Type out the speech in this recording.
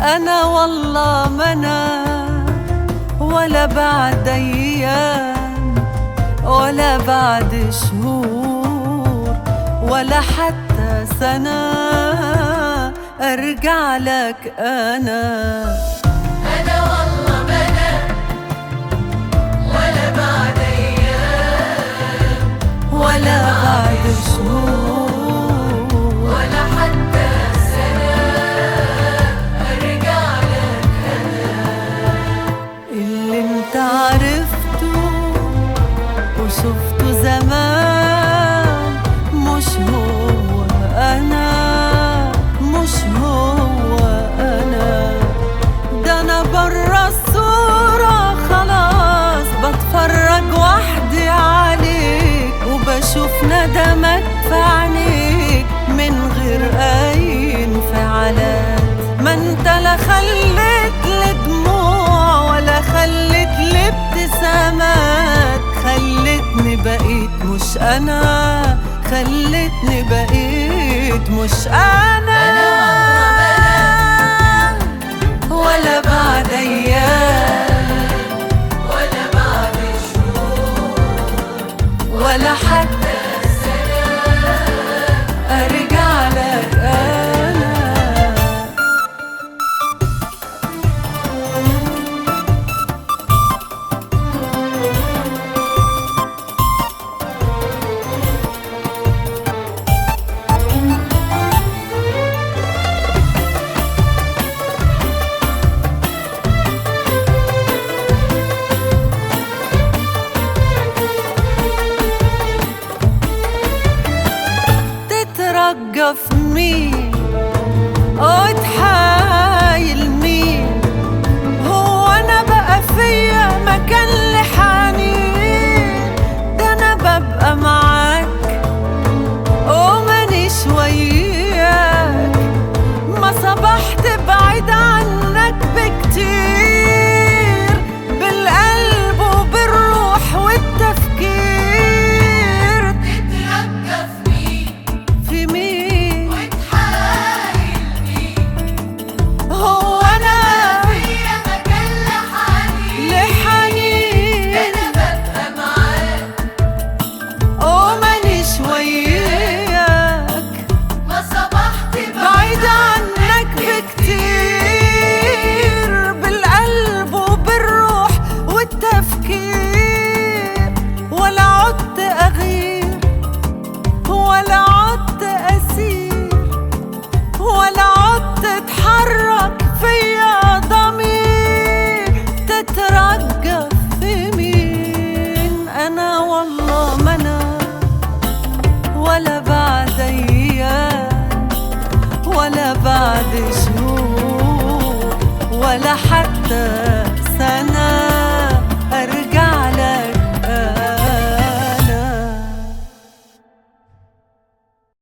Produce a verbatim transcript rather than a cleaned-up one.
أنا والله ما أنا، ولا بعد أيام ولا بعد شهور ولا حتى سنة أرجع لك أنا. أنا والله ما أنا، ولا بعد أيام ولا بعد شهور ولا حتى سنة أرجع لك أنا. اللي انت عرفته وشفته زمان مش هو أنا، مش هو أنا. ده أنا برا الصورة خلاص بتفرج وحدي عليك، وبشوف ندمك في عينيك من غير أي انفعالات. ما انت لا خليت لدموع ولا خليت لابتسامات، خلتني بقيت مش أنا، خلتني بقيت مش أنا. ولا بعد أيام ولا بعد شهور ولا حتى سنة أرجع لك أنا. تترجى في مين وتحايل مين؟ هو أنا بقى فيا مكان لحنين؟ ده أنا ببقى معاك ومانيش وياك، ما صبحت بعيد عنك بكتير، بالقلب وبالروح والتفكير. تترجى في مين في مين وتحايل مين؟ هو أنا فيا مكان لحنين، لحنين؟ أنا ببقى معاك ومانيش وياك، ما صبحت بعيد عنك بكتير، بالقلب وبالروح والتفكير. ولا عدت أغير ولا عدت أسير ولا عدت اتحرك فيا ضمير. تترجى في مين؟ أنا والله ما أنا، ولا بعد أيام ولا بعد شهور ولا حتى